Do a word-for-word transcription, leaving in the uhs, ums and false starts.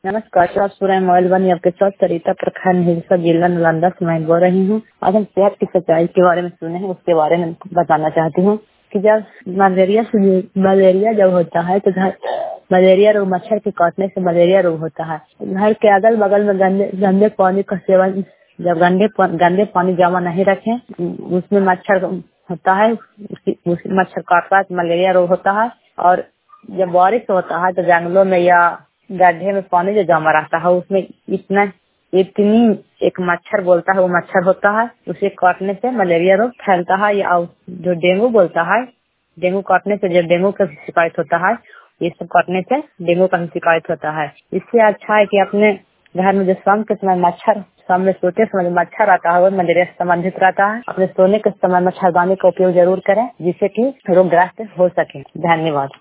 नमस्कार, आप सुन रहे हैं मोबाइल वन आपके साथ सरिता प्रखंड हिलसा जिला नालंदा से मैं बोल रही हूँ। आज हम सेहत की सच्चाई के बारे में सुने हैं, उसके बारे में बताना चाहती हूँ कि जब मलेरिया से मलेरिया जब होता है तो घर मलेरिया रोग मच्छर के काटने से मलेरिया रोग होता है। घर के अगल बगल में गंदे गंदे पानी का सेवन, जब गंदे गंदे पानी जमा नहीं रखें उसमें मच्छर होता है, उस मच्छर काटता है तो मलेरिया रोग होता है। और जब बारिश होता है तो जंगलों में या गड्ढे में पानी जो जमा रहता है उसमें इतना इतनी एक मच्छर बोलता है वो मच्छर होता है, उसे काटने से मलेरिया रोग फैलता है। या जो डेंगू बोलता है, डेंगू काटने से जब डेंगू का शिकायत होता है, ये सब काटने से डेंगू का शिकायत होता है। इससे अच्छा है कि अपने घर में जो शाम के समय मच्छर शाम में सोते समय मच्छर आता है वो मलेरिया से संबंधित रहता है, अपने सोने के समय मच्छरदानी का उपयोग जरूर करें जिससे कि रोगग्रस्त हो सके। धन्यवाद।